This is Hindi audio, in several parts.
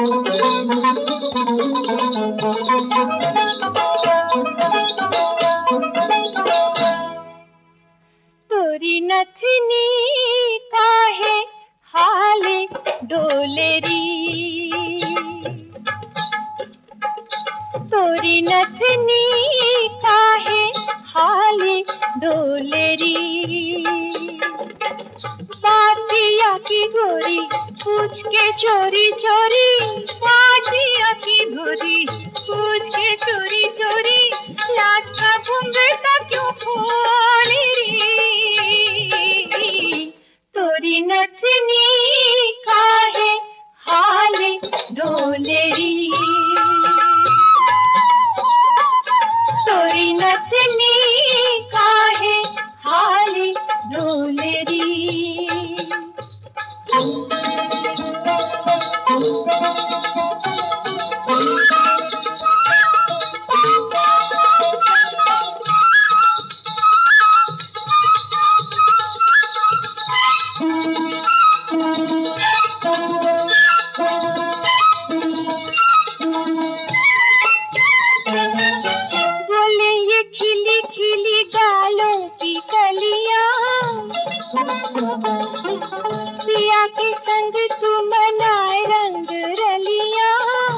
तोरी नथनी काहे हाले डोलेरी, तोरी नथनी काहे हाले डोलेरी। बातिया की गोरी पूछ के चोरी चोरी, बातिया की गोरी पूछ के चोरी चोरी, लाज का घूंघट क्यों खोली री। तोरी नथनी काहे हाले डोलेरी, तोरी नथनी काहे हाले डोलेरी। बोले ये खिली खिली गालों की कलियां, सिया के संग तू मनाए रंग रलियां।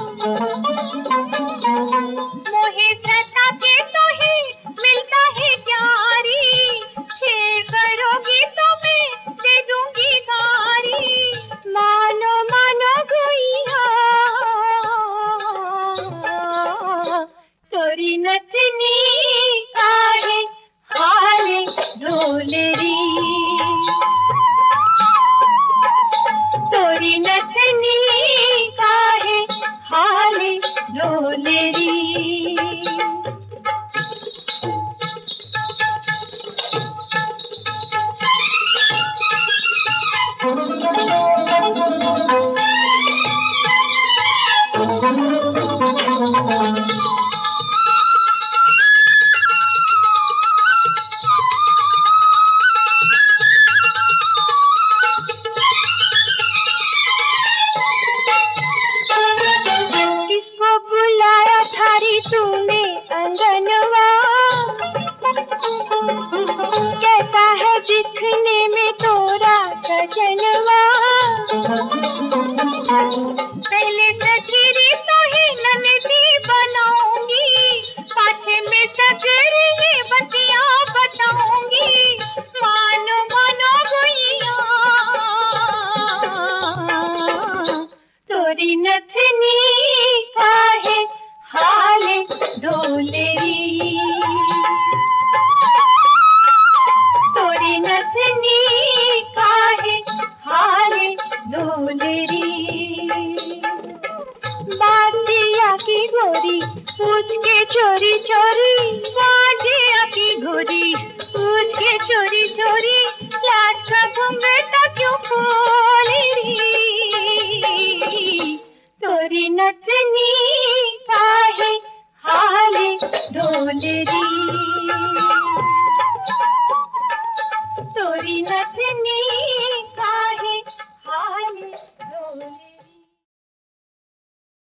मोहे सता के तो ही मिलता है प्यारी, छेड़ करोगी तो मैं दे दूंगी गारी। मानो मानो गुइया तोरी नथनी काहे हाले डोलेरी, तोरी नथनी काहे हाले डोलेरी। किसको बुलाया थारी तूने अंगनवा, कैसा है दिखने में तोरा सजनवा। पहले सखीरी तो ही ननदी बनाऊंगी, पाछे में सगर ये बतिया बताऊंगी। मानो मानो गुइया तोरी नथनी काहे हाले डोलेरी, तोरी नथनी काहे हाले डोलेरी। बातिया की गोरी पूछ के चोरी चोरी, बातिया की गोरी पूछ के चोरी चोरी, लाज का घूंघट क्यों खोली री। तोरी नथनी काहे हाले डोलेरी।